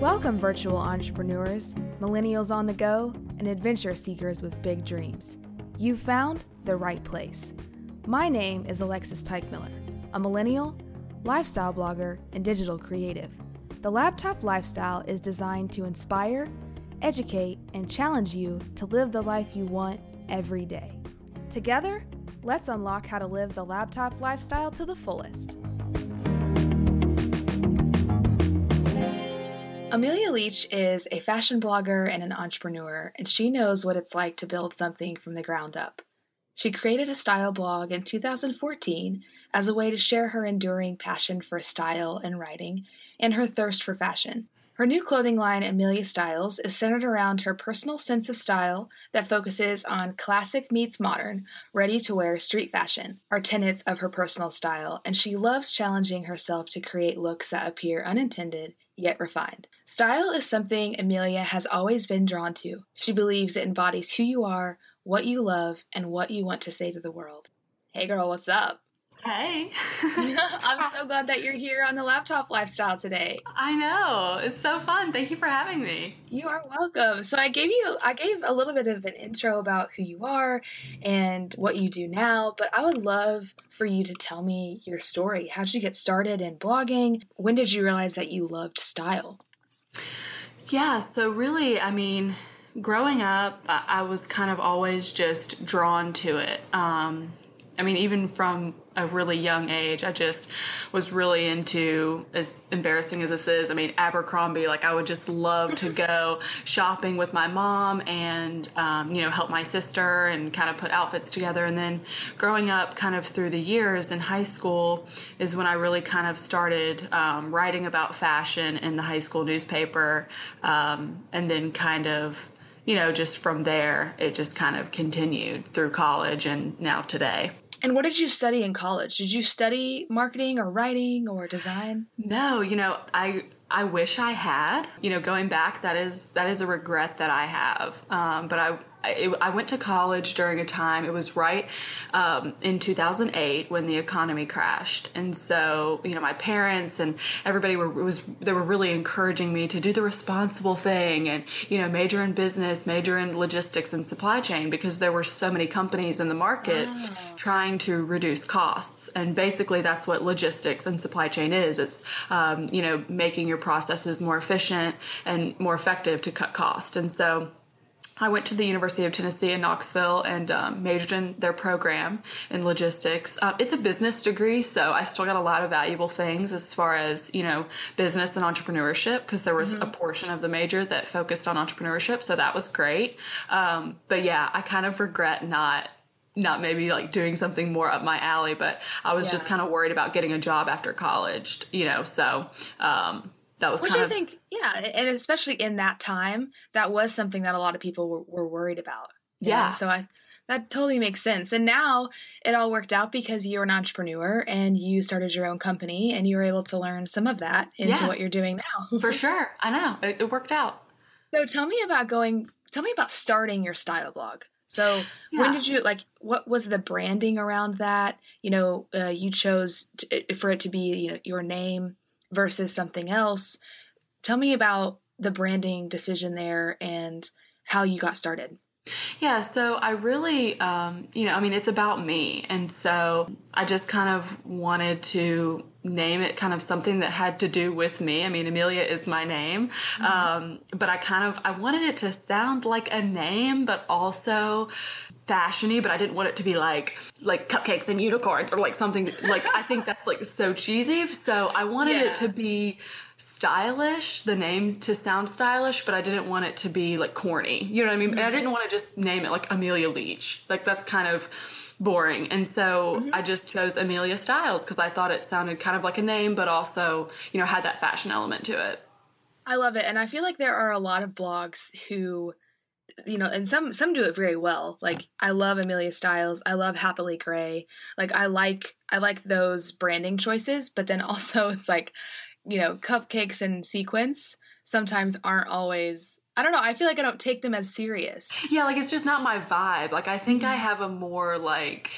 Welcome, virtual entrepreneurs, millennials on the go, and adventure seekers with big dreams. You've found the right place. My name is Alexis Teichmiller, a millennial, lifestyle blogger, and digital creative. The Laptop Lifestyle is designed to inspire, educate, and challenge you to live the life you want every day. Together, let's unlock how to live the laptop lifestyle to the fullest. Amelia Leach is a fashion blogger and an entrepreneur, and she knows what it's like to build something from the ground up. She created a style blog in 2014 as a way to share her enduring passion for style and writing and her thirst for fashion. Her new clothing line, Amelia Styles, is centered around her personal sense of style that focuses on classic meets modern, ready-to-wear street fashion, are tenets of her personal style, and she loves challenging herself to create looks that appear unintended yet refined. Style is something Amelia has always been drawn to. She believes it embodies who you are, what you love, and what you want to say to the world. Hey girl, what's up? Hey. I'm so glad that you're here on the Laptop Lifestyle today. I know. It's so fun. Thank you for having me. You are welcome. So I gave a little bit of an intro about who you are and what you do now, but I would love for you to tell me your story. How did you get started in blogging? When did you realize that you loved style? Yeah, so really, growing up, I was kind of always just drawn to it. Even from a really young age, I just was really into, as embarrassing as this is, Abercrombie. Like, I would just love to go shopping with my mom and, help my sister and kind of put outfits together. And then growing up kind of through the years in high school is when I really kind of started writing about fashion in the high school newspaper. And then kind of, just from there, it just kind of continued through college and now today. And what did you study in college? Did you study marketing or writing or design? No, I wish I had. Going back, that is a regret that I have. But I went to college during a time, it was right in 2008 when the economy crashed. And so, my parents and everybody they were really encouraging me to do the responsible thing and, major in business, major in logistics and supply chain, because there were so many companies in the market trying to reduce costs. And basically that's what logistics and supply chain is. It's, making your processes more efficient and more effective to cut cost. And so I went to the University of Tennessee in Knoxville and majored in their program in logistics. It's a business degree, so I still got a lot of valuable things as far as, business and entrepreneurship, because there was a portion of the major that focused on entrepreneurship, so that was great. But yeah, I kind of regret not maybe like doing something more up my alley, but I was just kind of worried about getting a job after college, so that was Which I think, and especially in that time, that was something that a lot of people were worried about. Yeah. And so that totally makes sense. And now it all worked out because you're an entrepreneur and you started your own company and you were able to learn some of that into what you're doing now. For sure. I know. It worked out. So tell me about starting your style blog. So when did you, what was the branding around that? You chose for it to be, your name versus something else. Tell me about the branding decision there and how you got started. Yeah, so I really, it's about me. And so I just kind of wanted to name it kind of something that had to do with me. Amelia is my name. But I wanted it to sound like a name, but also fashiony, but I didn't want it to be like cupcakes and unicorns or like something like, I think that's like so cheesy. So I wanted it to be stylish, the name to sound stylish, but I didn't want it to be like corny. You know what I mean? And I didn't want to just name it like Amelia Leach. Like that's kind of boring. And so I just chose Amelia Styles because I thought it sounded kind of like a name, but also, had that fashion element to it. I love it. And I feel like there are a lot of blogs who, and some do it very well. Like I love Amelia Styles. I love Happily Grey. Like I like those branding choices, but then also it's like, cupcakes and sequins sometimes aren't always, I don't know. I feel like I don't take them as serious. Yeah. Like it's just not my vibe. Like I think I have a more like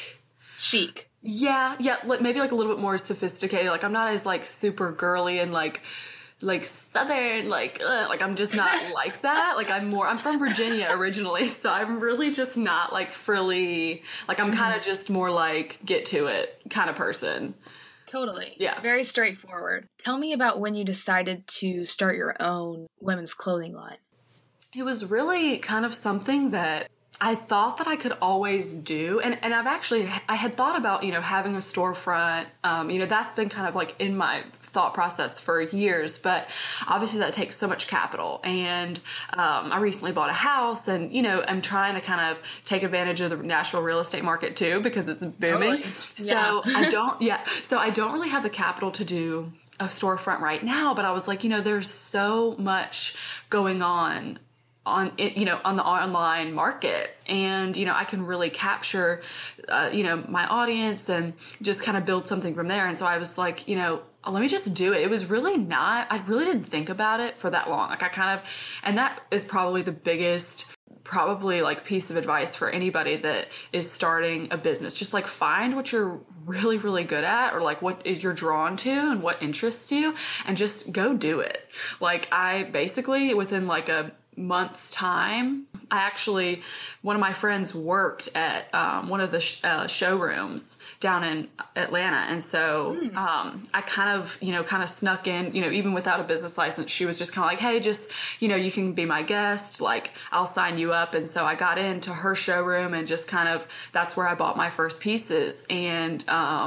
chic. Yeah. Maybe like a little bit more sophisticated. Like I'm not as like super girly and like like Southern, like I'm just not like that. Like I'm from Virginia originally, so I'm really just not like frilly. Like I'm kind of just more like get to it kind of person. Totally. Yeah. Very straightforward. Tell me about when you decided to start your own women's clothing line. It was really kind of something that I thought that I could always do. And I had thought about, having a storefront. That's been kind of like in my thought process for years, but obviously that takes so much capital. And I recently bought a house and, I'm trying to kind of take advantage of the Nashville real estate market too, because it's booming. Totally. Yeah. So I don't really have the capital to do a storefront right now, but I was like, there's so much going on the online market, and I can really capture my audience and just kind of build something from there. And so I was like, let me just do it. It was really not, I really didn't think about it for that long. Like and that is probably the biggest like piece of advice for anybody that is starting a business. Just like find what you're really, really good at, or like what you're drawn to and what interests you, and just go do it. Like I basically within like a month's time, one of my friends worked at one of the showrooms down in Atlanta, and so I kind of snuck in, even without a business license. She was just kind of like, hey, just you can be my guest, like I'll sign you up. And so I got into her showroom, and just kind of that's where I bought my first pieces, and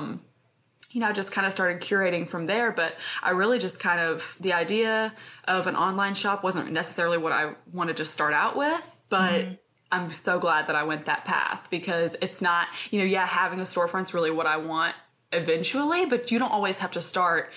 I just kind of started curating from there. But I really just kind of, the idea of an online shop wasn't necessarily what I wanted to start out with, but I'm so glad that I went that path, because it's not, having a storefront's really what I want eventually, but you don't always have to start,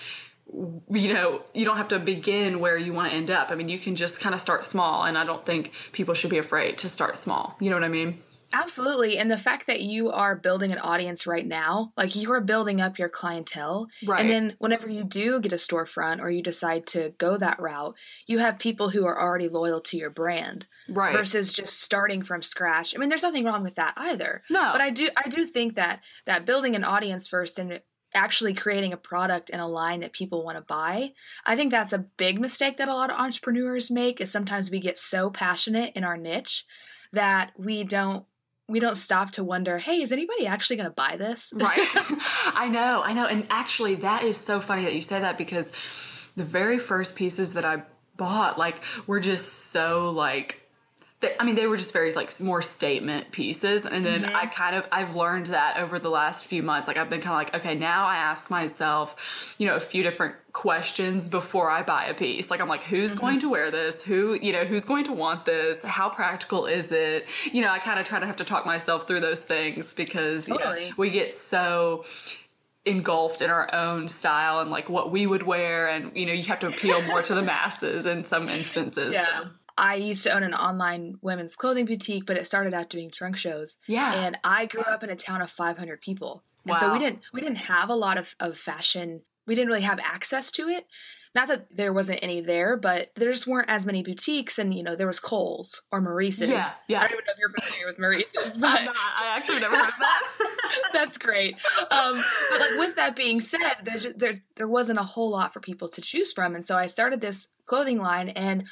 you don't have to begin where you want to end up. I mean, you can just kind of start small, and I don't think people should be afraid to start small. You know what I mean? Absolutely. And the fact that you are building an audience right now, like you are building up your clientele. Right. And then whenever you do get a storefront or you decide to go that route, you have people who are already loyal to your brand. Right. Versus just starting from scratch. I mean, there's nothing wrong with that either. No. But I do think that building an audience first and actually creating a product and a line that people want to buy, I think that's a big mistake that a lot of entrepreneurs make, is sometimes we get so passionate in our niche that we don't stop to wonder, hey, is anybody actually going to buy this? Right. I know. And actually, that is so funny that you say that, because the very first pieces that I bought, like, were just so, like, they were just very, like, more statement pieces. And then I've learned that over the last few months. Like, I've been kind of like, okay, now I ask myself, a few different questions before I buy a piece. Like, I'm like, who's going to wear this? Who's going to want this? How practical is it? I kind of try to have to talk myself through those things, because we get so engulfed in our own style and like what we would wear, and you have to appeal more to the masses in some instances. Yeah. So. I used to own an online women's clothing boutique, but it started out doing trunk shows. Yeah. And I grew up in a town of 500 people. And so we didn't have a lot of fashion. We didn't really have access to it. Not that there wasn't any there, but there just weren't as many boutiques, and there was Kohl's or Maurice's. Yeah. I don't even know if you're familiar with Maurice's, but I'm not. I actually never heard of that. That's great. But like, with that being said, there wasn't a whole lot for people to choose from, and so I started this clothing line, and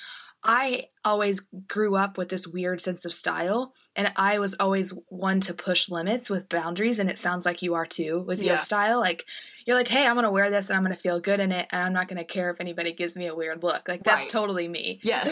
I always grew up with this weird sense of style, and I was always one to push limits with boundaries, and it sounds like you are too with your style. Like, you're like, hey, I'm going to wear this and I'm going to feel good in it, and I'm not going to care if anybody gives me a weird look. Like, that's totally me. Yes.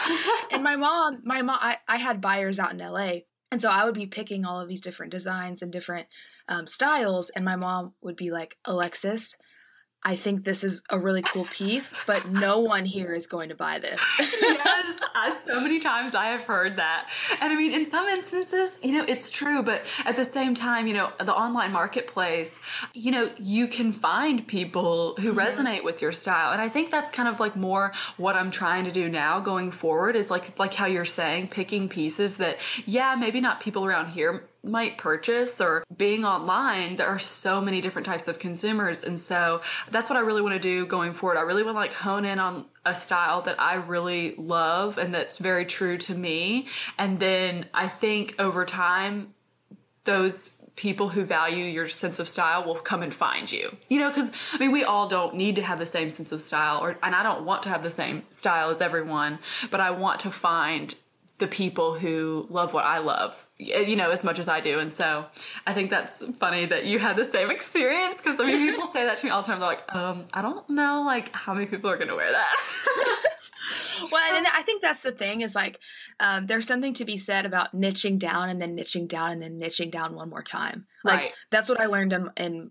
And my mom, I had buyers out in LA, and so I would be picking all of these different designs and different styles, and my mom would be like, Alexis, I think this is a really cool piece, but no one here is going to buy this. Yes, so many times I have heard that. And I mean, in some instances, it's true, but at the same time, the online marketplace, you can find people who resonate with your style. And I think that's kind of like more what I'm trying to do now going forward, is like how you're saying, picking pieces that, maybe not people around here might purchase, or being online, there are so many different types of consumers. And so that's what I really want to do going forward. I really want to like hone in on a style that I really love and that's very true to me. And then I think over time, those people who value your sense of style will come and find you. You know, because I mean, we all don't need to have the same sense of style, and I don't want to have the same style as everyone, but I want to find the people who love what I love, you know, as much as I do. And so I think that's funny that you had the same experience, because I mean, people say that to me all the time. They're like, I don't know, like, how many people are going to wear that? Well, and I think that's the thing is like, there's something to be said about niching down and then niching down and then niching down one more time. Like, Right. That's what I learned in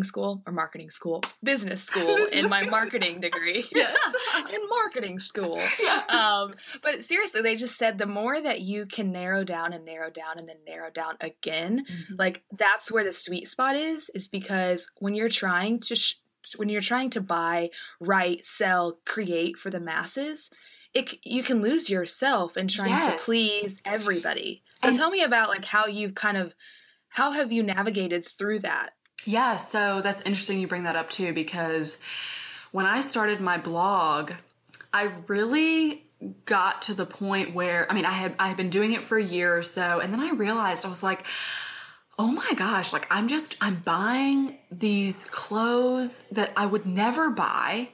business school in my marketing degree. Yes. In marketing school. Yeah. But seriously, they just said the more that you can narrow down and narrow down and then narrow down again, like that's where the sweet spot is because when you're trying to buy, write, sell, create for the masses, you can lose yourself in trying to please everybody. So tell me about like how have you navigated through that? Yeah, so that's interesting you bring that up too, because when I started my blog, I really got to the point where, I mean, I had been doing it for a year or so, and then I realized, I was like, oh my gosh, like I'm buying these clothes that I would never buy.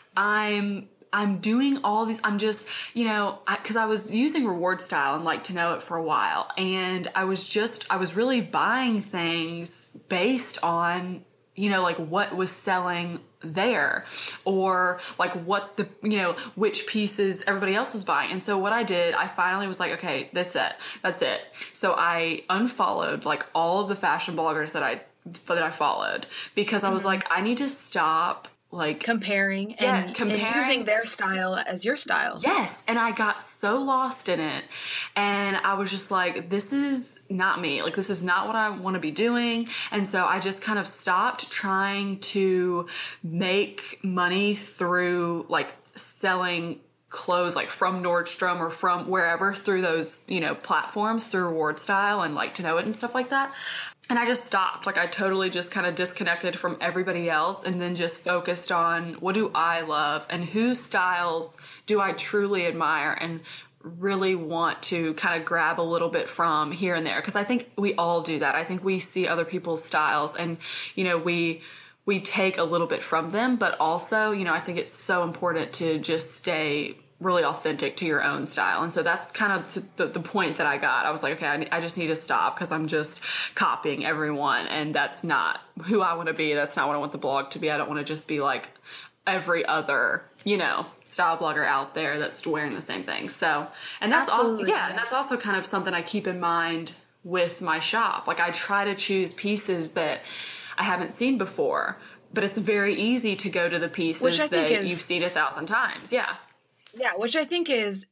I'm doing all these, I'm just, you know, because I was using Reward Style and Like to Know It for a while. And I was really buying things based on, you know, like what was selling there, or like what the, you know, which pieces everybody else was buying. And so what I did, I finally was like, okay, that's it. So I unfollowed like all of the fashion bloggers that I followed, because I was like, I need to stop like comparing and using their style as your style. Yes. And I got so lost in it. And I was just like, this is not me. Like, this is not what I want to be doing. And so I just kind of stopped trying to make money through like selling clothes like from Nordstrom or from wherever through those, you know, platforms, through Reward Style and Like to Know It and stuff like that. And I just stopped. Like, I totally just kind of disconnected from everybody else and then just focused on what do I love and whose styles do I truly admire and really want to kind of grab a little bit from here and there. Because I think we all do that. I think we see other people's styles and, you know, we take a little bit from them, but also, you know, I think it's so important to just stay really authentic to your own style. And so that's kind of the point that I got. I was like, okay, I just need to stop because I'm just copying everyone. And that's not who I want to be. That's not what I want the blog to be. I don't want to just be like every other, you know, style blogger out there that's wearing the same thing. So, and that's all. Yeah. And that's also kind of something I keep in mind with my shop. Like, I try to choose pieces that I haven't seen before, but it's very easy to go to the pieces that you've seen 1,000 times. Yeah. Yeah, which I think is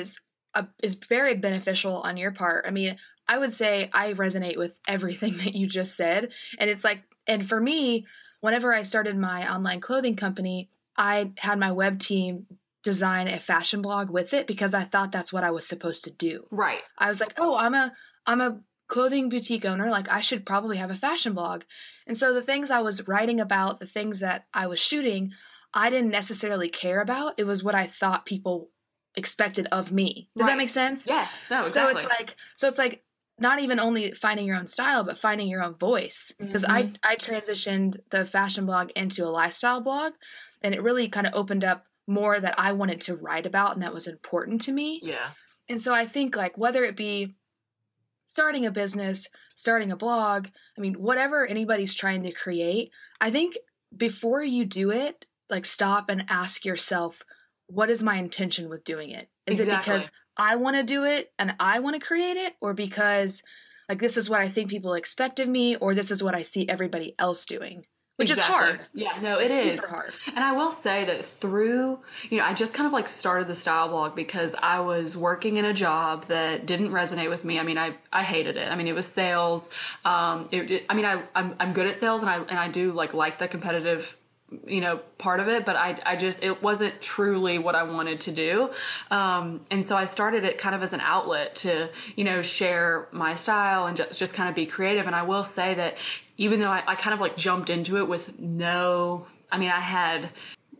very beneficial on your part. I mean, I would say I resonate with everything that you just said. And it's like, and for me, whenever I started my online clothing company, I had my web team design a fashion blog with it because I thought that's what I was supposed to do. Right. I was like, oh, I'm a clothing boutique owner. Like, I should probably have a fashion blog. And so the things I was writing about, the things that I was shooting, I didn't necessarily care about. It was what I thought people expected of me. Does that make sense? Yes. No, exactly. So it's like not even only finding your own style, but finding your own voice. Because I transitioned the fashion blog into a lifestyle blog, and it really kind of opened up more that I wanted to write about and that was important to me. Yeah. And so I think like whether it be starting a business, starting a blog, I mean, whatever anybody's trying to create, I think before you do it, like stop and ask yourself, what is my intention with doing it? Is it because I want to do it and I want to create it, or because like this is what I think people expect of me, or this is what I see everybody else doing? Which is hard. Yeah, no, it is super hard. And I will say that through, you know, I just kind of like started the style blog because I was working in a job that didn't resonate with me. I mean, I hated it. I mean, it was sales. I'm good at sales and I do like the competitive, you know, part of it, but I just, it wasn't truly what I wanted to do. And so I started it kind of as an outlet to, you know, share my style and just kind of be creative. And I will say that even though I kind of like jumped into it with I had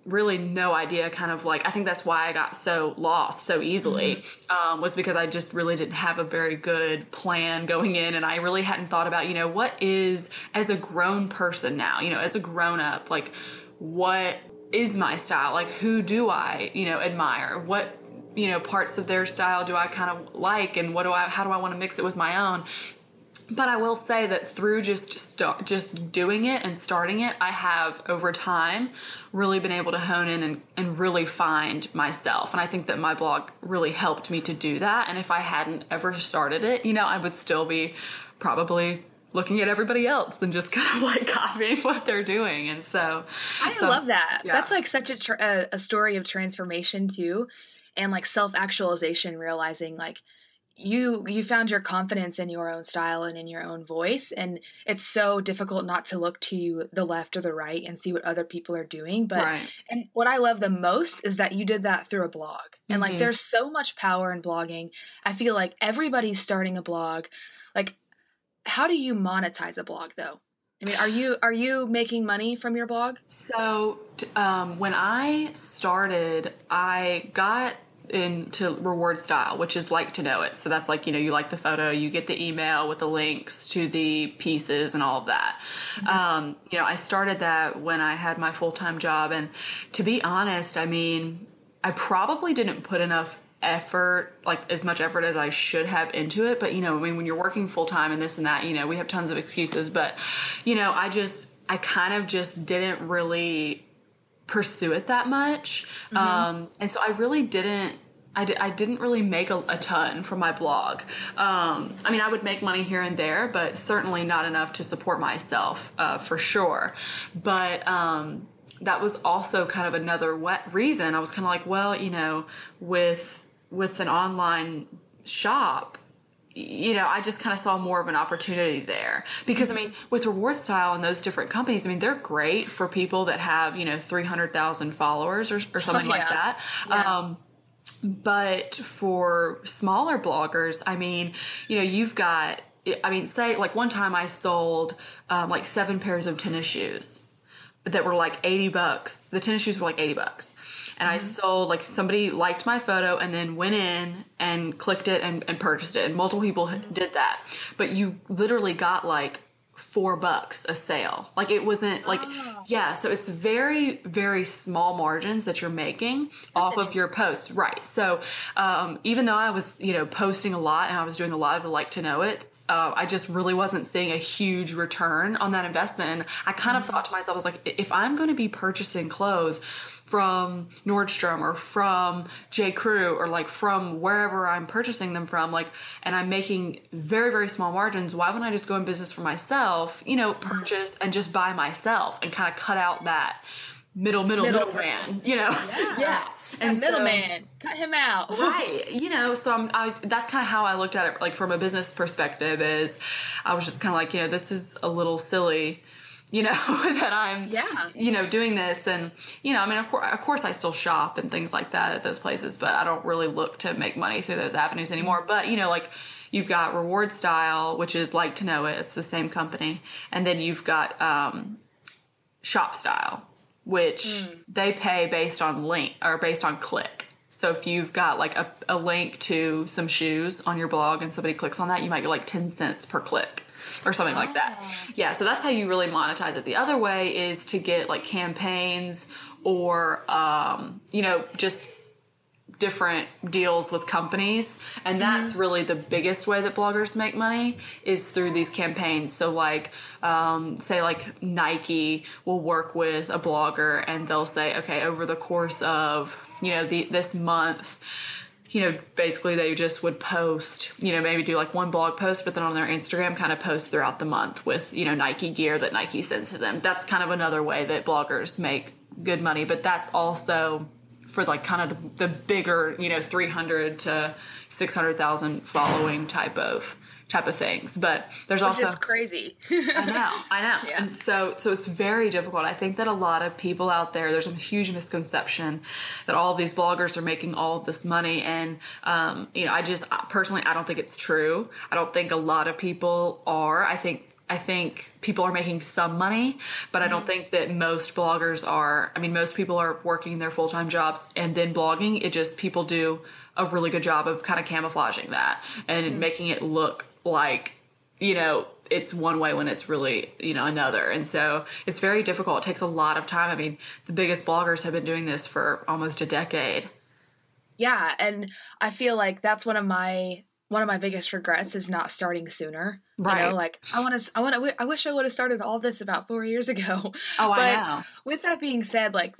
really no idea kind of like, I think that's why I got so lost so easily, was because I just really didn't have a very good plan going in. And I really hadn't thought about, what is, as a grown person now, as a grown up, like what is my style? Like who do I, admire? What, parts of their style do I kind of like? And how do I want to mix it with my own? But I will say that through just doing it and starting it, I have over time really been able to hone in and really find myself. And I think that my blog really helped me to do that. And if I hadn't ever started it, I would still be probably looking at everybody else and just kind of like copying what they're doing. And so I love that. Yeah. That's like such a story of transformation too. And like self-actualization, realizing like, you found your confidence in your own style and in your own voice, and it's so difficult not to look to the left or the right and see what other people are doing. But right. And what I love the most is that you did that through a blog. And like there's so much power in blogging. I feel like everybody's starting a blog. Like, how do you monetize a blog though? I mean, are you making money from your blog? So when I started, I got into Reward Style, which is Like to Know It. So that's like, you like the photo, you get the email with the links to the pieces and all of that. I started that when I had my full-time job. And to be honest, I mean, I probably didn't put enough effort, like as much effort as I should have into it. But, when you're working full-time and this and that, we have tons of excuses. But, I kind of just didn't really pursue it that much. And so I really didn't, I didn't really make a ton from my blog. I would make money here and there, but certainly not enough to support myself, for sure. But, that was also kind of another reason. I was kind of like, well, with an online shop, I just kind of saw more of an opportunity there because, with Reward Style and those different companies, they're great for people that have, 300,000 followers or something like that. Yeah. But for smaller bloggers, you've got, say like one time I sold, like 7 pairs of tennis shoes that were like $80. The tennis shoes were like $80. And I sold, like, somebody liked my photo and then went in and clicked it and purchased it. And multiple people did that. But you literally got, like, $4 a sale. Like, it wasn't, like, yeah. So it's very, very small margins that you're making off of your posts. Right. So even though I was, posting a lot and I was doing a lot of the Like to Know It, I just really wasn't seeing a huge return on that investment. And I kind of thought to myself, I was like, if I'm going to be purchasing clothes from Nordstrom or from J. Crew or like from wherever I'm purchasing them from, like, and I'm making very, very small margins, why wouldn't I just go in business for myself, purchase and just buy myself and kind of cut out that middleman, Yeah. And middleman, cut him out. Right. So that's kind of how I looked at it, like from a business perspective, is I was just kind of like, this is a little silly, that I'm, doing this. And, of course I still shop and things like that at those places, but I don't really look to make money through those avenues anymore. But, like you've got Reward Style, which is Like to Know It. It's the same company. And then you've got Shop Style, which they pay based on link or based on click. So if you've got like a link to some shoes on your blog and somebody clicks on that, you might get like 10 cents per click or something like that. Yeah, so that's how you really monetize it. The other way is to get like campaigns or, just different deals with companies. And that's really the biggest way that bloggers make money is through these campaigns. So like, say like Nike will work with a blogger and they'll say, okay, over the course of, this month, basically they just would post, maybe do like one blog post, but then on their Instagram kind of post throughout the month with, Nike gear that Nike sends to them. That's kind of another way that bloggers make good money, but that's also for like kind of the bigger, 300 to 600,000 following type of things. But there's Which also is crazy. I know. Yeah. And so it's very difficult. I think that a lot of people out there's a huge misconception that all of these bloggers are making all of this money. And, I personally don't think it's true. I don't think a lot of people are. I think I think people are making some money, but I don't think that most bloggers are. I mean, most people are working their full-time jobs and then blogging. It just, people do a really good job of kind of camouflaging that and making it look like, you know, it's one way when it's really, you know, another. And so it's very difficult. It takes a lot of time. I mean, the biggest bloggers have been doing this for almost a decade. Yeah, and I feel like that's one of my biggest regrets is not starting sooner. Right. You know, like I wish I would have started all this about 4 years ago. Oh, But I know. with that being said, like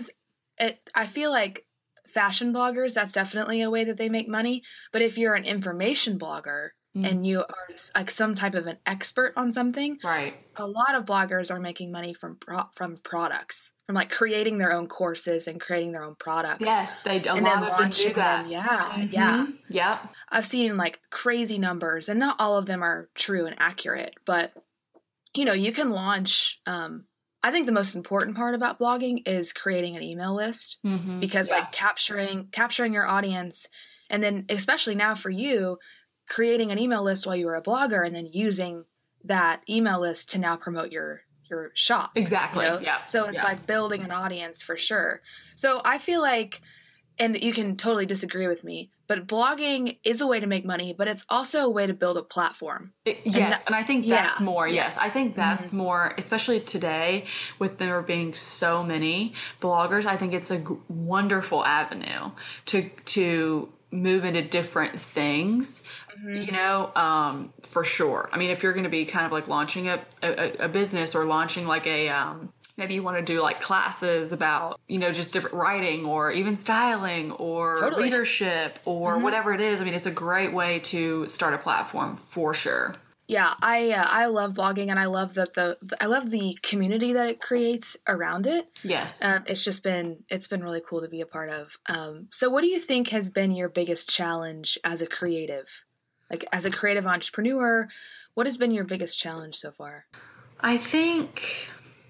I feel like fashion bloggers, that's definitely a way that they make money. But if you're an information blogger and you are like some type of an expert on something, Right. a lot of bloggers are making money from products, from like creating their own courses and creating their own products. Yes, a And lot then of them do launching that. them. Yeah. Yep. I've seen like crazy numbers, and not all of them are true and accurate, but you know, you can launch. I think the most important part about blogging is creating an email list, because like capturing your audience, and then especially now for you, creating an email list while you were a blogger, and then using that email list to now promote your shop. Exactly. You know? Yeah. So it's like building an audience for sure. So I feel like, and you can totally disagree with me, but blogging is a way to make money, but it's also a way to build a platform. And I think that's more. Yes, I think that's more, especially today with there being so many bloggers. I think it's a wonderful avenue to move into different things. You know, for sure. I mean, if you're going to be kind of like launching a business or launching like a maybe you want to do like classes about, you know, just different writing or even styling or leadership or whatever it is. I mean, it's a great way to start a platform for sure. Yeah, I love blogging, and I love I love the community that it creates around it. Yes. It's been really cool to be a part of. So what do you think has been your biggest challenge as a creative? Like as a creative entrepreneur, what has been your biggest challenge so far? I think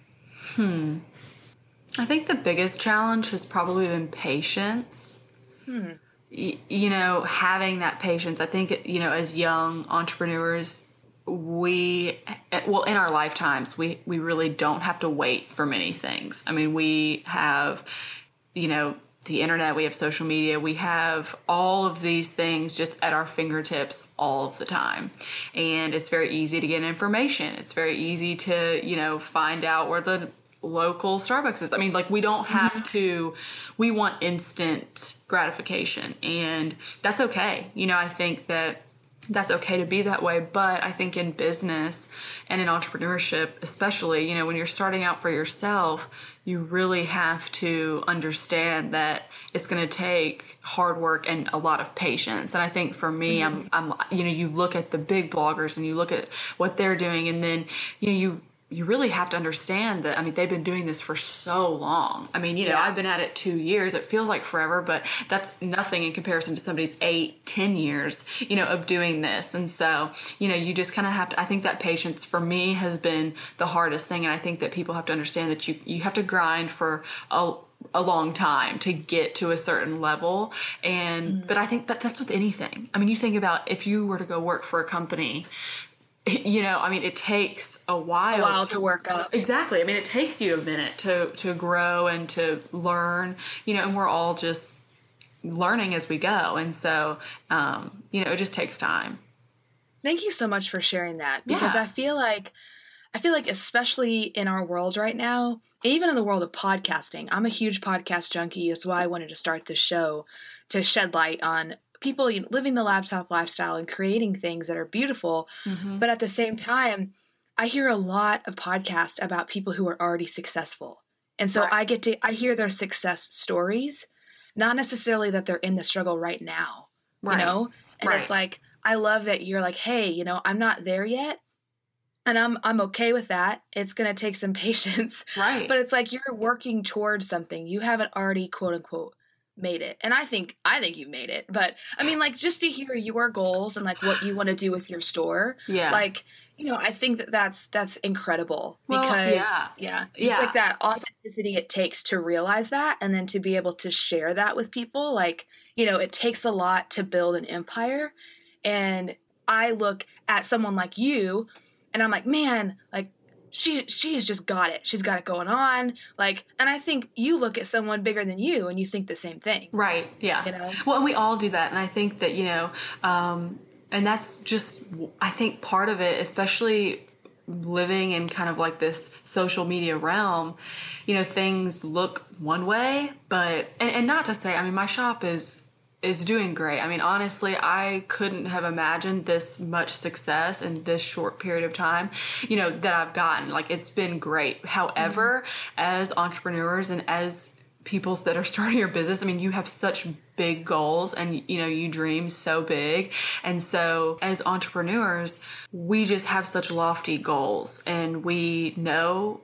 the biggest challenge has probably been patience. You know, having that patience. I think, you know, as young entrepreneurs, in our lifetimes, we really don't have to wait for many things. I mean, we have, you know, the internet, we have social media, we have all of these things just at our fingertips all of the time. And it's very easy to get information. It's very easy to, you know, find out where the local Starbucks is. I mean, like, we don't have to, we want instant gratification, and that's okay. You know, I think that's okay to be that way, but I think in business and in entrepreneurship, especially, you know, when you're starting out for yourself, you really have to understand that it's going to take hard work and a lot of patience. And I think for me, I'm, you know, you look at the big bloggers and you look at what they're doing, and then, you know, you really have to understand that, I mean, they've been doing this for so long. I mean, you know, I've been at it 2 years. It feels like forever, but that's nothing in comparison to somebody's 8-10 years, you know, of doing this. And so, you know, you just kind of have to, I think that patience for me has been the hardest thing. And I think that people have to understand that you have to grind for a long time to get to a certain level. And, but I think that's with anything. I mean, you think about if you were to go work for a company, you know, I mean, it takes a while to work up. Exactly. I mean, it takes you a minute to grow and to learn, you know, and we're all just learning as we go. And so, you know, it just takes time. Thank you so much for sharing that, because I feel like especially in our world right now, even in the world of podcasting, I'm a huge podcast junkie. That's why I wanted to start this show, to shed light on people, you know, living the laptop lifestyle and creating things that are beautiful. But at the same time, I hear a lot of podcasts about people who are already successful. And so I hear their success stories, not necessarily that they're in the struggle right now, you know? And it's like, I love that you're like, hey, you know, I'm not there yet. And I'm okay with that. It's going to take some patience. Right. But it's like you're working towards something. You haven't already, quote unquote, made it. And I think you've made it. But I mean, like, just to hear your goals and like what you want to do with your store. Yeah. Like, you know, I think that's incredible, because like that authenticity it takes to realize that, and then to be able to share that with people. Like, you know, it takes a lot to build an empire. And I look at someone like you and I'm like, man, like she has just got it. She's got it going on. Like, and I think you look at someone bigger than you and you think the same thing. Right. Yeah. You know? Well, and we all do that. And I think that, and that's just, I think part of it, especially living in kind of like this social media realm, things look one way, but, and not to say, I mean, my shop is doing great. I mean, honestly, I couldn't have imagined this much success in this short period of time, that I've gotten. Like, it's been great. However, as entrepreneurs and as people that are starting your business, I mean, you have such big goals and, you dream so big. And so as entrepreneurs, we just have such lofty goals, and we know,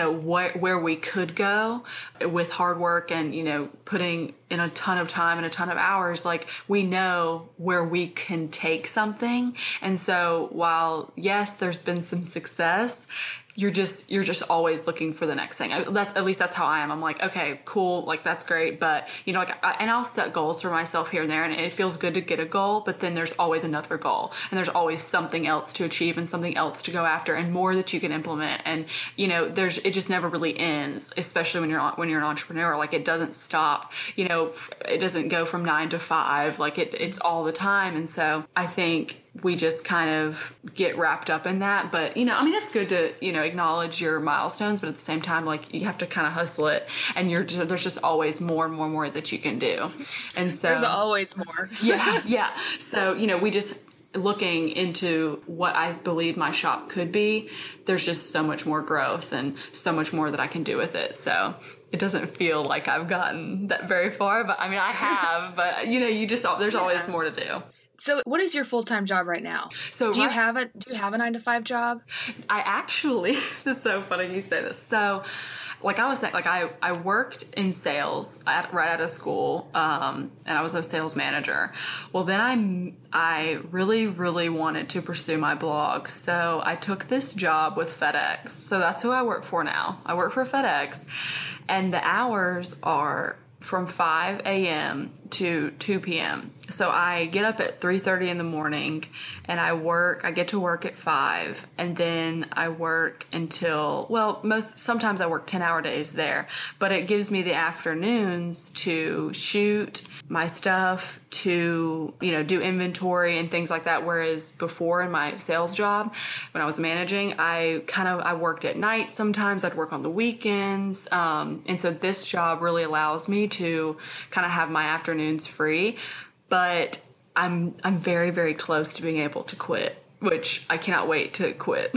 where we could go with hard work and, putting in a ton of time and a ton of hours. Like, we know where we can take something. And so while, yes, there's been some success, you're just always looking for the next thing. At least that's how I am. I'm like, okay, cool, like that's great, but and I'll set goals for myself here and there, and it feels good to get a goal, but then there's always another goal, and there's always something else to achieve and something else to go after, and more that you can implement, and it just never really ends, especially when you're an entrepreneur. Like, it doesn't stop. It doesn't go from 9 to 5. Like, it's all the time, and so I think we just kind of get wrapped up in that. But, it's good to, acknowledge your milestones, but at the same time, like, you have to kind of hustle it, and there's just always more and more that you can do. And so there's always more. Yeah. So, we just looking into what I believe my shop could be, there's just so much more growth and so much more that I can do with it. So it doesn't feel like I've gotten that very far, but I mean, I have, but there's always more to do. So what is your full-time job right now? So do you have a 9-to-5 job? I actually, this is so funny you say this. So like I was saying, like I worked in sales right out of school, and I was a sales manager. Well, then I really, really wanted to pursue my blog. So I took this job with FedEx. So that's who I work for now. I work for FedEx, and the hours are from 5 a.m. to 2 p.m. So I get up at 3:30 in the morning, and I get to work at 5, and then I work until, sometimes I work 10-hour days there, but it gives me the afternoons to shoot my stuff, to, do inventory and things like that. Whereas before in my sales job, when I was managing, I worked at night. Sometimes I'd work on the weekends. And so this job really allows me to kind of have my afternoons free, but I'm very, very close to being able to quit, which I cannot wait to quit.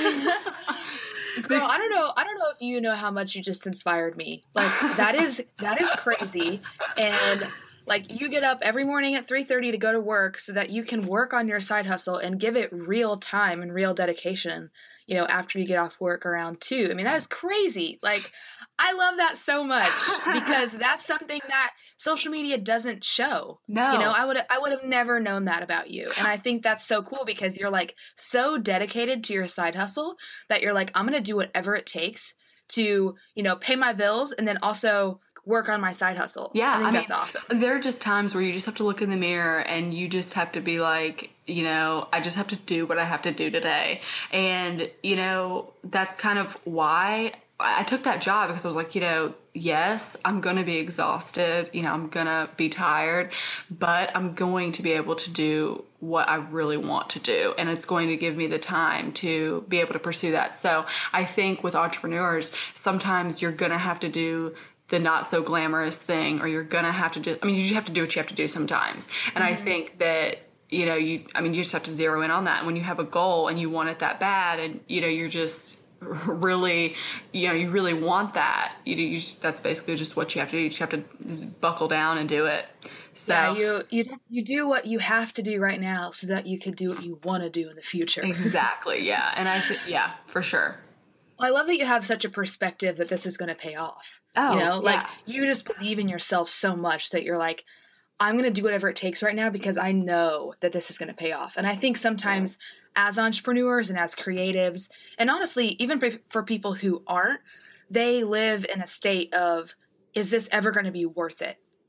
Girl, I don't know if you know how much you just inspired me. Like, that is crazy. And like, you get up every morning at 3:30 to go to work so that you can work on your side hustle and give it real time and real dedication, after you get off work around 2. I mean, that is crazy. Like, I love that so much because that's something that social media doesn't show. No. I would have never known that about you. And I think that's so cool because you're like so dedicated to your side hustle that you're like, I'm going to do whatever it takes to, pay my bills and then also work on my side hustle. Yeah, I mean, that's awesome. There are just times where you just have to look in the mirror and you just have to be like, I just have to do what I have to do today. And, that's kind of why I took that job, because I was like, yes, I'm going to be exhausted. I'm going to be tired, but I'm going to be able to do what I really want to do. And it's going to give me the time to be able to pursue that. So I think with entrepreneurs, sometimes you're going to have to do the not so glamorous thing, or you're going to have to do, you just have to do what you have to do sometimes. And I think that, you just have to zero in on that. And when you have a goal and you want it that bad, and, you're just really, you really want that, that's basically just what you have to do. You just have to just buckle down and do it. So yeah, you do what you have to do right now so that you can do what you want to do in the future. Exactly. Yeah. And I think, yeah, for sure. Well, I love that you have such a perspective that this is going to pay off. Oh, like you just believe in yourself so much that you're like, I'm going to do whatever it takes right now because I know that this is going to pay off. And I think sometimes as entrepreneurs and as creatives, and honestly, even for people who aren't, they live in a state of, is this ever going to be worth it?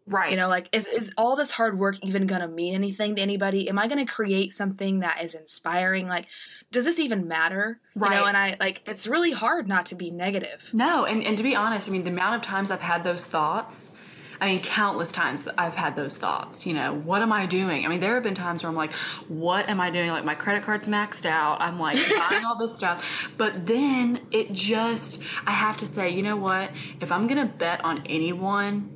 Right. You know, like, is all this hard work even going to mean anything to anybody? Am I going to create something that is inspiring? Like, does this even matter? You know, Right. and it's really hard not to be negative. No, and to be honest, I mean, the amount of times I've had those thoughts, I mean, countless times that I've had those thoughts, you know, what am I doing? I mean, there have been times where I'm like, what am I doing? Like, my credit card's maxed out. I'm like buying all this stuff. But then I have to say, you know what? If I'm going to bet on anyone,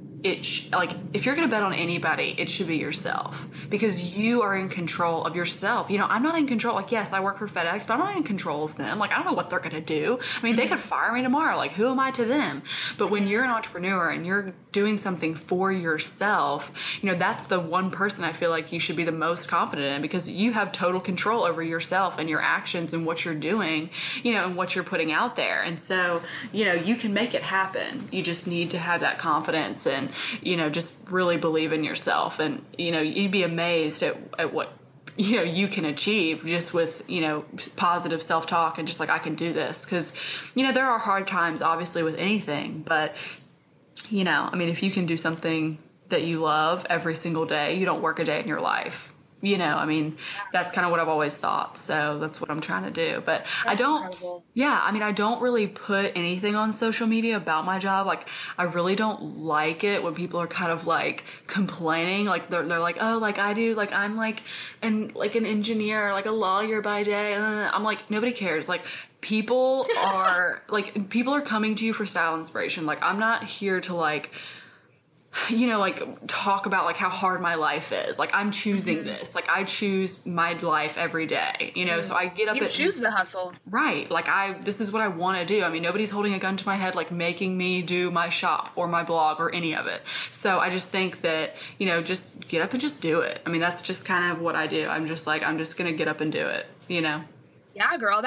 if you're going to bet on anybody, it should be yourself, because you are in control of yourself. You know, I'm not in control. Like, yes, I work for FedEx, but I'm not in control of them. Like, I don't know what they're going to do. I mean, they could fire me tomorrow. Like, who am I to them? But when you're an entrepreneur and you're doing something for yourself, you know, that's the one person I feel like you should be the most confident in, because you have total control over yourself and your actions and what you're doing, you know, and what you're putting out there. And so, you know, you can make it happen. You just need to have that confidence and, you know, just really believe in yourself. And, you know, you'd be amazed at what, you know, you can achieve just with, you know, positive self-talk and just like, I can do this. Because, you know, there are hard times obviously with anything, but, you know, I mean, if you can do something that you love every single day, you don't work a day in your life. You know, I mean, that's kind of what I've always thought. So that's what I'm trying to do. But I don't really put anything on social media about my job. Like, I really don't like it when people are kind of like complaining. Like, they're like, oh, like I do, like I'm like an engineer, like a lawyer by day. I'm like, nobody cares. Like, people are coming to you for style inspiration. Like, I'm not here to like, you know, like talk about like how hard my life is. Like, I'm choosing this. Like, I choose my life every day, you know, so I get up You choose the hustle. Right. Like, this is what I want to do. I mean, nobody's holding a gun to my head, like making me do my shop or my blog or any of it. So I just think that, you know, just get up and just do it. I mean, that's just kind of what I do. I'm just going to get up and do it, you know? Yeah, girl.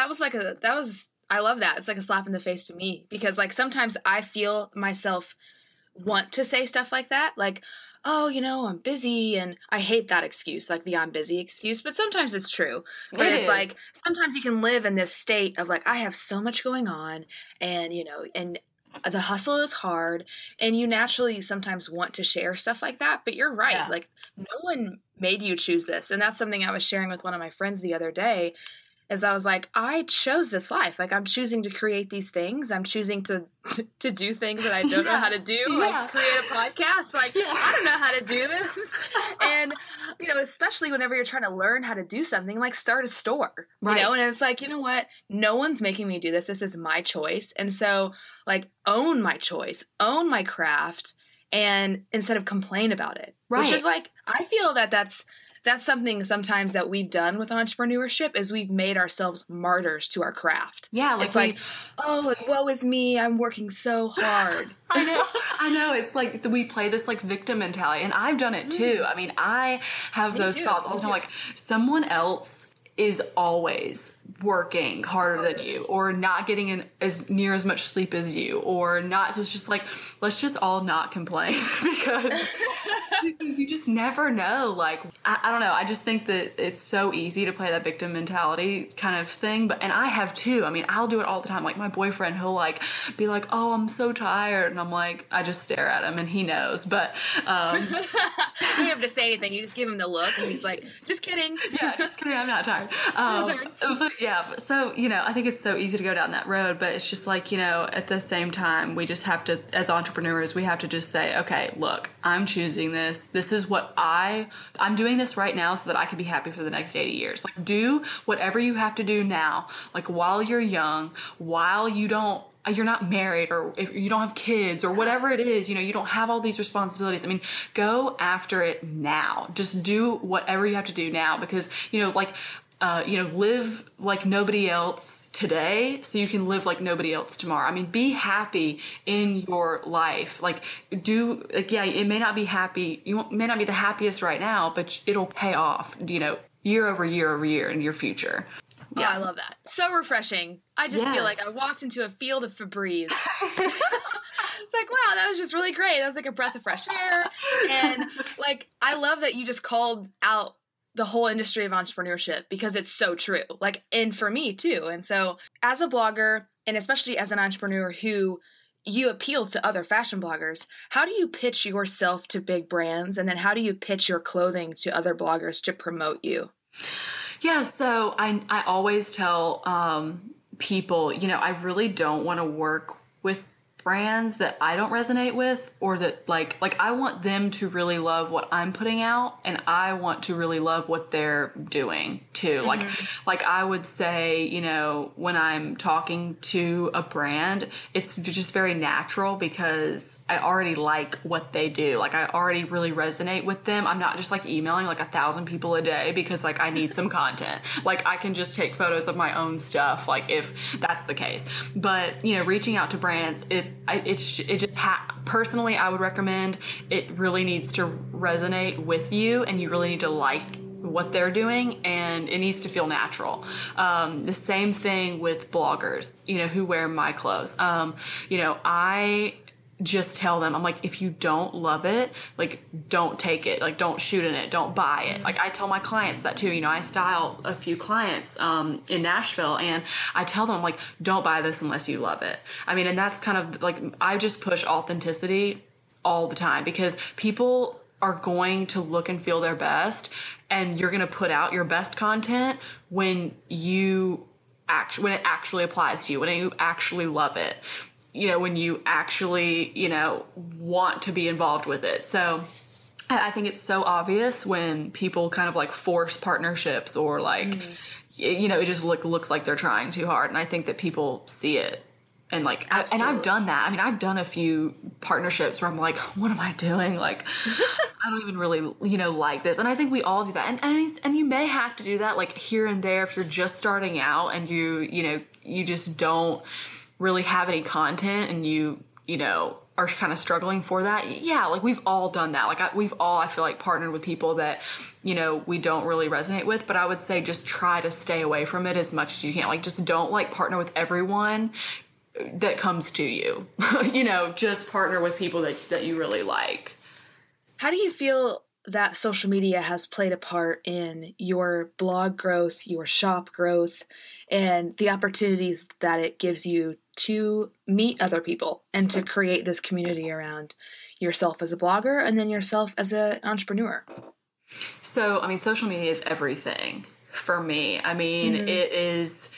I love that. It's like a slap in the face to me, because like sometimes I feel myself want to say stuff like that, like, oh, you know, I'm busy, and I hate that excuse, like the I'm busy excuse, but sometimes it's true. But it's like, sometimes you can live in this state of like, I have so much going on, and, you know, and the hustle is hard, and you naturally sometimes want to share stuff like that, but you're right. Yeah. Like, no one made you choose this. And that's something I was sharing with one of my friends the other day, is I was like, I chose this life. Like, I'm choosing to create these things. I'm choosing to do things that I don't know how to do, like create a podcast. Like, I don't know how to do this. And, you know, especially whenever you're trying to learn how to do something, like start a store, you know? And it's like, you know what? No one's making me do this. This is my choice. And so, like, own my choice, own my craft, and instead of complain about it. Right. Which is like, I feel that's something sometimes that we've done with entrepreneurship, is we've made ourselves martyrs to our craft. Yeah. Like, it's like, oh, like, woe is me. I'm working so hard. I know. It's like we play this like victim mentality, and I've done it too. I mean, I have those thoughts all the time. Like, someone else is always working harder than you, or not getting in as near as much sleep as you, or not. So it's just like, let's just all not complain because you just never know. Like, I don't know. I just think that it's so easy to play that victim mentality kind of thing. And I have too. I mean, I'll do it all the time. Like, my boyfriend, he'll like be like, oh, I'm so tired. And I'm like, I just stare at him and he knows. But you don't have to say anything. You just give him the look and he's like, just kidding. Yeah, just kidding. I'm not tired. Yeah. So, you know, I think it's so easy to go down that road, but it's just like, you know, at the same time, we just have to, as entrepreneurs, we have to just say, okay, look, I'm choosing this. This is what I'm doing this right now so that I can be happy for the next 80 years. Like, do whatever you have to do now, like while you're young, while you're not married, or if you don't have kids or whatever it is, you know, you don't have all these responsibilities. I mean, go after it now. Just do whatever you have to do now, because, you know, like, live like nobody else today so you can live like nobody else tomorrow. I mean, be happy in your life. Like, it may not be happy. You may not be the happiest right now, but it'll pay off, you know, year over year over year in your future. Yeah, I love that. So refreshing. I just feel like I walked into a field of Febreze. It's like, wow, that was just really great. That was like a breath of fresh air. And like, I love that you just called out the whole industry of entrepreneurship, because it's so true. Like, and for me too. And so as a blogger, and especially as an entrepreneur who, you appeal to other fashion bloggers. How do you pitch yourself to big brands? And then how do you pitch your clothing to other bloggers to promote you? Yeah, so I always tell people, I really don't want to work with brands that I don't resonate with, or that like I want them to really love what I'm putting out, and I want to really love what they're doing too. Like I would say, when I'm talking to a brand, it's just very natural because I already like what they do. Like I already really resonate with them. I'm not just like emailing like 1,000 people a day because like I need some content. Like I can just take photos of my own stuff, like if that's the case. But reaching out to brands, personally, I would recommend, it really needs to resonate with you, and you really need to like what they're doing, and it needs to feel natural. The same thing with bloggers, who wear my clothes. I just tell them, I'm like, if you don't love it, like, don't take it, like, don't shoot in it, don't buy it. Like, I tell my clients that too. I style a few clients in Nashville, and I tell them, like, don't buy this unless you love it. I mean, and that's kind of like, I just push authenticity all the time, because people are going to look and feel their best, and you're going to put out your best content when when it actually applies to you, when you actually love it. When you actually, want to be involved with it. So I think it's so obvious when people kind of like force partnerships, or like, it just looks like they're trying too hard. And I think that people see it. And like, and I've done that. I mean, I've done a few partnerships where I'm like, what am I doing? Like, I don't even really, like this. And I think we all do that. And you may have to do that like here and there if you're just starting out and you just don't really have any content, and you are kind of struggling for that. Yeah, like we've all done that. Like I feel like partnered with people that we don't really resonate with. But I would say just try to stay away from it as much as you can. Like just don't like partner with everyone that comes to you. Just partner with people that you really like. How do you feel that social media has played a part in your blog growth, your shop growth, and the opportunities that it gives you to meet other people and to create this community around yourself as a blogger and then yourself as an entrepreneur? So, I mean, social media is everything for me. I mean, it is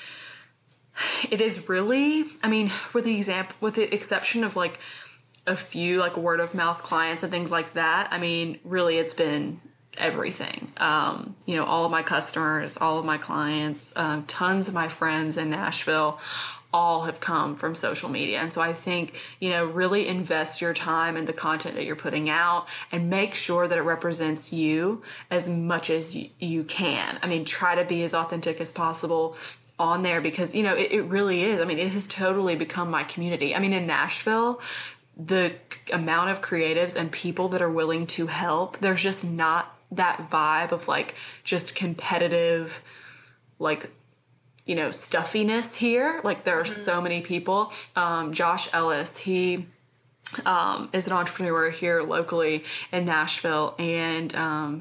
really, I mean, with the exception of like a few like word of mouth clients and things like that, I mean, really it's been everything. All of my customers, all of my clients, tons of my friends in Nashville, all have come from social media. And so I think, really invest your time in the content that you're putting out, and make sure that it represents you as much as you can. I mean, try to be as authentic as possible on there, because, it really is. I mean, it has totally become my community. I mean, in Nashville, the amount of creatives and people that are willing to help, there's just not that vibe of like just competitive, like, stuffiness here. Like there are so many people. Josh Ellis, he is an entrepreneur here locally in Nashville, and doesn't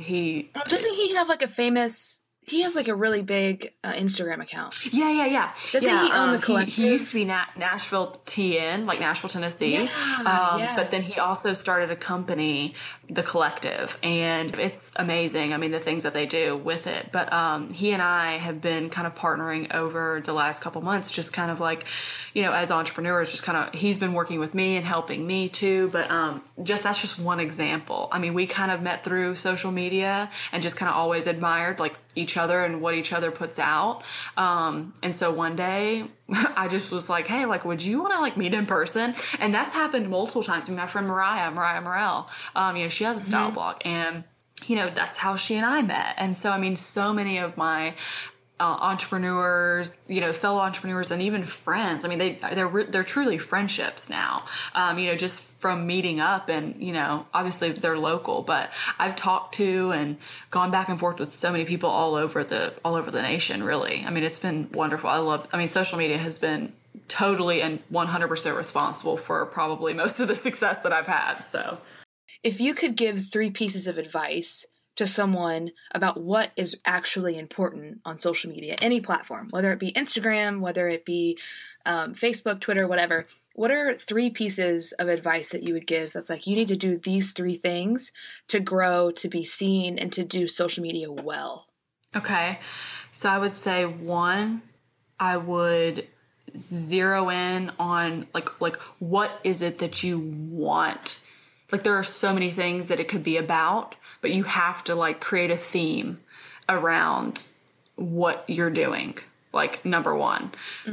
he have like he has like a really big Instagram account? Yeah. Doesn't he own the Collective? He used to be Nashville TN, like Nashville, Tennessee. But then he also started a company, the Collective, and it's amazing. I mean, the things that they do with it. But he and I have been kind of partnering over the last couple months, just kind of like, as entrepreneurs, just kind of, he's been working with me and helping me too. But that's just one example. I mean, we kind of met through social media and just kind of always admired like each other and what each other puts out. And so one day I just was like, hey, like, would you want to like meet in person? And that's happened multiple times. I mean, my friend Mariah Morell, she has a style blog, and, that's how she and I met. And so, I mean, so many of my entrepreneurs, fellow entrepreneurs, and even friends, I mean, they're truly friendships now, just from meeting up, and, obviously they're local, but I've talked to and gone back and forth with so many people all over the nation, really. I mean, it's been wonderful. Social media has been totally and 100% responsible for probably most of the success that I've had. So if you could give 3 pieces of advice to someone about what is actually important on social media, any platform, whether it be Instagram, whether it be Facebook, Twitter, whatever, What are 3 pieces of advice that you would give that's like, you need to do these 3 things to grow, to be seen, and to do social media well? Okay. So I would say, one, I would zero in on like what is it that you want? Like, there are so many things that it could be about, but you have to like create a theme around what you're doing. Like, number one.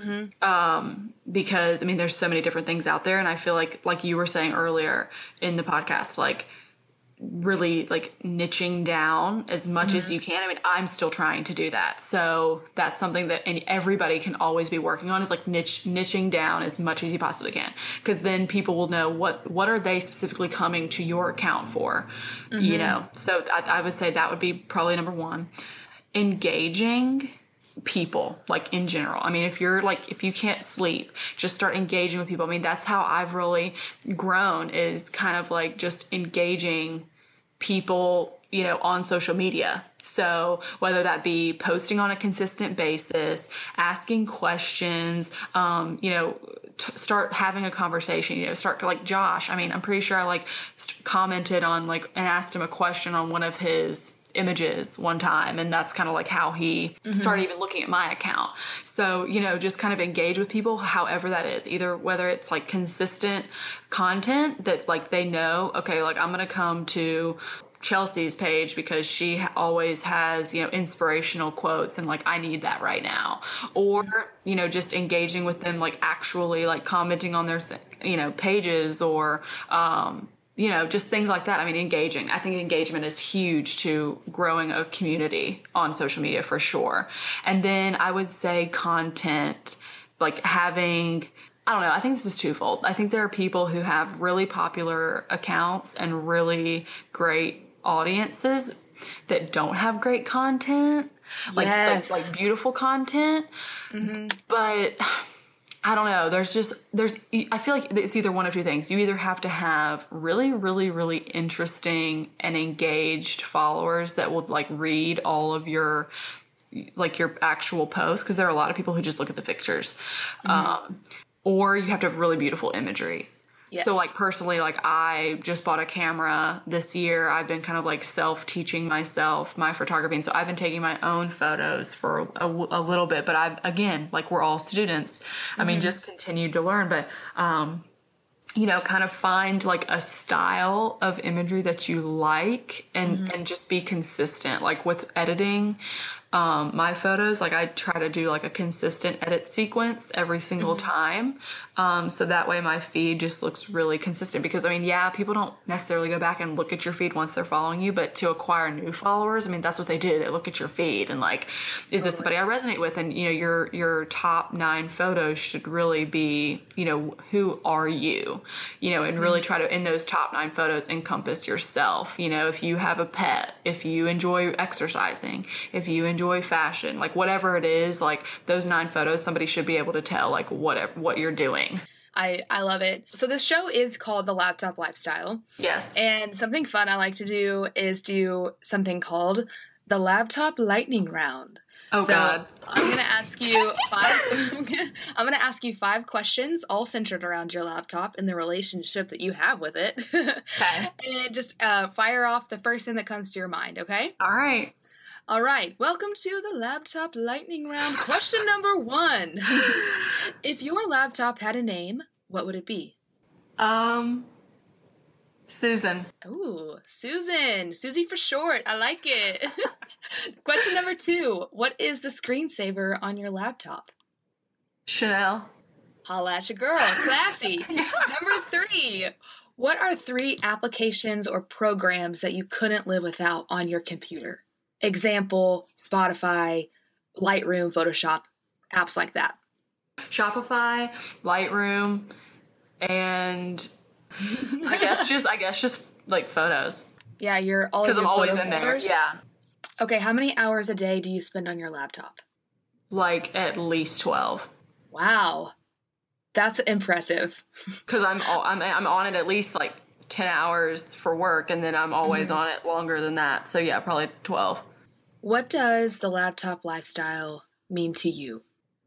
Because I mean, there's so many different things out there, and I feel like you were saying earlier in the podcast, like really like niching down as much as you can. I mean, I'm still trying to do that. So that's something that everybody can always be working on, is like niching down as much as you possibly can. Because then people will know what are they specifically coming to your account for, you know? So I would say that would be probably number one. Engaging people, like, in general. I mean, if you can't sleep, just start engaging with people. I mean, that's how I've really grown, is kind of like just engaging people, you know, on social media. So whether that be posting on a consistent basis, asking questions, you know, start having a conversation, you know, start like Josh. I mean, I'm pretty sure I like commented on like, and asked him a question on one of his images one time, and that's kind of like how he started even looking at my account. So, you know, just kind of engage with people however that is, either whether it's like consistent content that like they know, okay, like I'm gonna come to Chelsea's page because she always has, you know, inspirational quotes, and like I need that right now. Or, you know, just engaging with them, like actually like commenting on their you know, pages, or you know, just things like that. I mean, engaging. I think engagement is huge to growing a community on social media, for sure. And then I would say content, like having, I don't know, I think this is twofold. I think there are people who have really popular accounts and really great audiences that don't have great content, like beautiful content. But I don't know. I feel like it's either one of two things. You either have to have really, really, really interesting and engaged followers that will like read all of your, like your actual posts, because there are a lot of people who just look at the pictures. Or you have to have really beautiful imagery. Yes. So like personally, like I just bought a camera this year. I've been kind of like self-teaching myself my photography. And so I've been taking my own photos for a little bit, but again, like we're all students. I mean, just continue to learn, but, you know, kind of find like a style of imagery that you like, and just be consistent. Like with editing, my photos, like I try to do like a consistent edit sequence every single time. So that way my feed just looks really consistent, because I mean, yeah, people don't necessarily go back and look at your feed once they're following you, but to acquire new followers, I mean, that's what they do. They look at your feed and like, is this somebody I resonate with? And, you know, your top 9 photos should really be, you know, who are you, you know, and really try to, in those top 9 photos, encompass yourself. You know, if you have a pet, if you enjoy exercising, if you enjoy fashion, like whatever it is, like those 9 photos, somebody should be able to tell like what you're doing. I love it. So this show is called The Laptop Lifestyle. Yes. And something fun I like to do is do something called the Laptop Lightning Round. Oh, so God. I'm going to ask you 5 questions, all centered around your laptop and the relationship that you have with it. Okay. And just fire off the first thing that comes to your mind, okay? All right. All right, welcome to the Laptop Lightning Round. Question number 1. If your laptop had a name, what would it be? Susan. Ooh, Susan. Susie for short. I like it. Question number 2. What is the screensaver on your laptop? Chanel. Holla at your girl. Classy. Number 3. What are 3 applications or programs that you couldn't live without on your computer? Example, Spotify, Lightroom, Photoshop, apps like that. Shopify, Lightroom, and I guess just like photos. Yeah, you're all because I'm always in there. Yeah. Okay, how many hours a day do you spend on your laptop? Like at least 12. Wow, that's impressive. Because I'm on it at least like 10 hours for work, and then I'm always on it longer than that. So yeah, probably 12. What does the laptop lifestyle mean to you?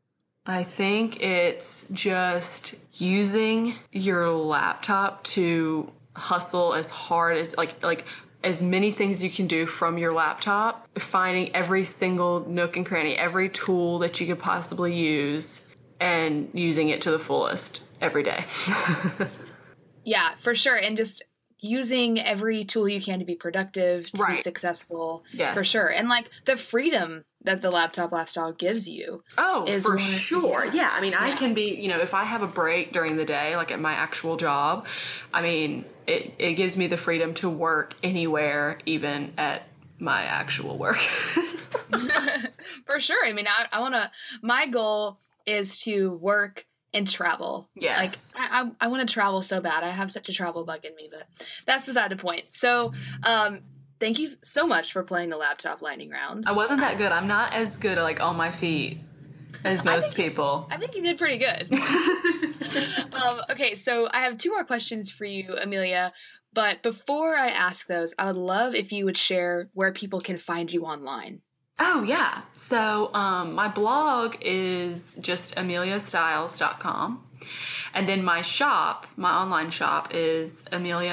I think it's just using your laptop to hustle as hard as like as many things you can do from your laptop, finding every single nook and cranny, every tool that you could possibly use, and using it to the fullest every day. Yeah, for sure. And just using every tool you can to be productive, to be successful. Yes. For sure. And like the freedom that the laptop lifestyle gives you. Oh, for sure. Yeah. I mean, I can be, if I have a break during the day, like at my actual job, I mean, it gives me the freedom to work anywhere, even at my actual work. For sure. I mean, my goal is to work and travel. Yes. Like, I want to travel so bad. I have such a travel bug in me, but that's beside the point. So, thank you so much for playing the laptop lightning round. I wasn't that good. I'm not as good at, like, on my feet as most people. I think you did pretty good. Okay, so I have 2 more questions for you, Amelia. But before I ask those, I would love if you would share where people can find you online. Oh, yeah. So my blog is just ameliastyles.com. And then my online shop is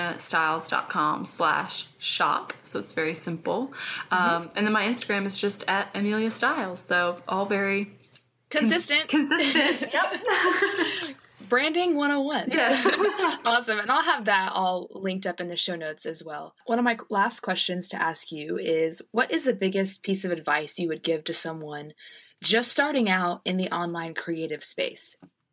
ameliastyles.com/shop. So it's very simple. And then my Instagram is just at Amelia Styles. So all very consistent. Consistent. Yep. Branding 101. Yes. Awesome. And I'll have that all linked up in the show notes as well. One of my last questions to ask you is, what is the biggest piece of advice you would give to someone just starting out in the online creative space?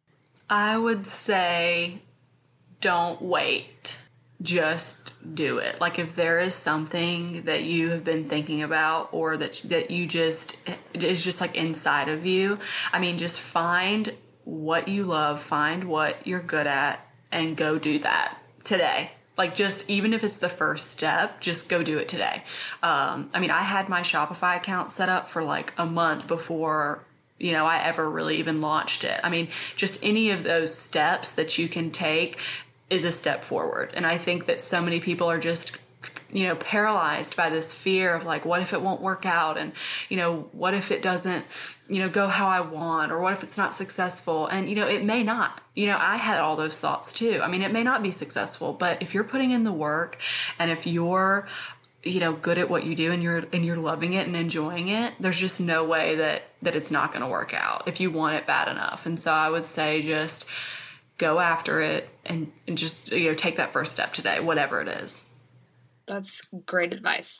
I would say, don't wait. Just do it. Like, if there is something that you have been thinking about, or that you just is just like inside of you, I mean, just find what you love, find what you're good at, and go do that today. Like, just even if it's the first step, just go do it today. I mean, I had my Shopify account set up for like a month before I ever really even launched it. I mean, just any of those steps that you can take is a step forward. And I think that so many people are just, paralyzed by this fear of like, what if it won't work out? And, what if it doesn't, go how I want? Or what if it's not successful? And, it may not. I had all those thoughts too. I mean, it may not be successful, but if you're putting in the work, and if you're good at what you do, and you're loving it and enjoying it, there's just no way that it's not going to work out if you want it bad enough. And so I would say just go after it and just, take that first step today, whatever it is. That's great advice.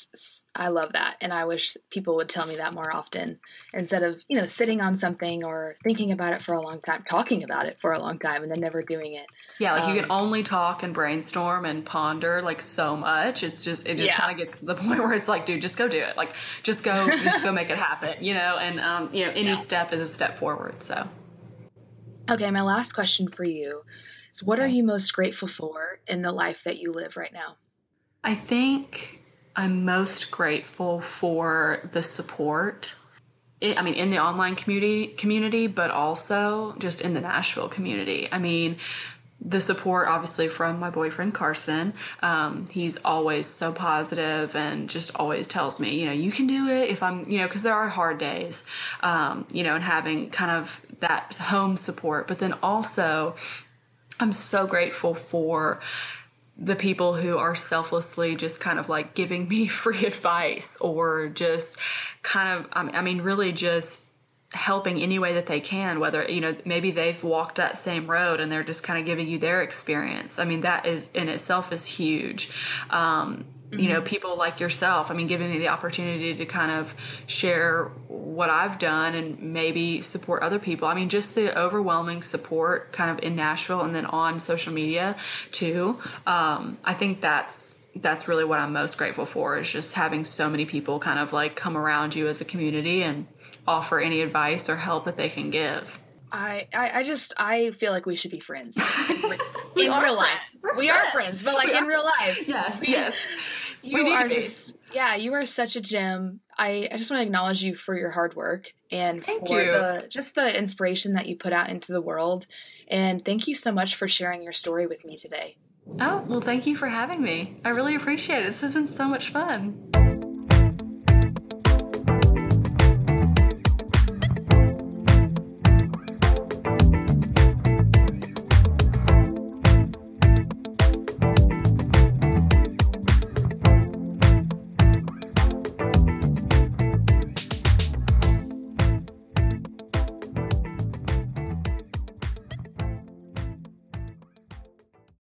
I love that. And I wish people would tell me that more often, instead of, sitting on something or thinking about it for a long time, talking about it for a long time and then never doing it. Yeah. Like, you can only talk and brainstorm and ponder like so much. It just kind of gets to the point where it's like, dude, just go do it. Like, just go make it happen, and, any step is a step forward. So. Okay. My last question for you is, what are you most grateful for in the life that you live right now? I think I'm most grateful for the support, in the online community, but also just in the Nashville community. I mean, the support obviously from my boyfriend, Carson. He's always so positive and just always tells me, you can do it if I'm, because there are hard days, and having kind of that home support. But then also, I'm so grateful for the people who are selflessly just kind of like giving me free advice, or just kind of, really just helping any way that they can, whether, maybe they've walked that same road and they're just kind of giving you their experience. I mean, that is in itself is huge. People like yourself, giving me the opportunity to kind of share what I've done and maybe support other people. Just the overwhelming support kind of in Nashville and then on social media too. I think that's really what I'm most grateful for, is just having so many people kind of like come around you as a community and offer any advice or help that they can give. I feel like we should be friends in real life. We are friends, but like in real life. Yes. You are such a gem. I just want to acknowledge you for your hard work and the inspiration that you put out into the world. And thank you so much for sharing your story with me today. Oh, well, thank you for having me. I really appreciate it. This has been so much fun.